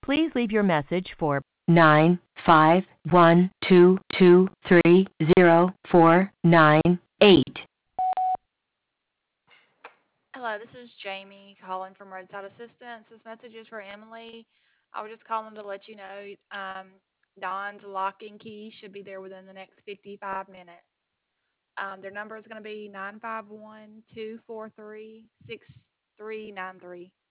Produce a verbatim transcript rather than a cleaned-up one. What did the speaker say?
Please leave your message for nine five one two two three zero four nine eight. Hello, this is Jamie calling from Roadside Assistance. This message is for Emily. I was just calling to let you know um, Dawn's lock and key should be there within the next fifty-five minutes. Um, their number is going to be nine five one, two four three, six three nine three.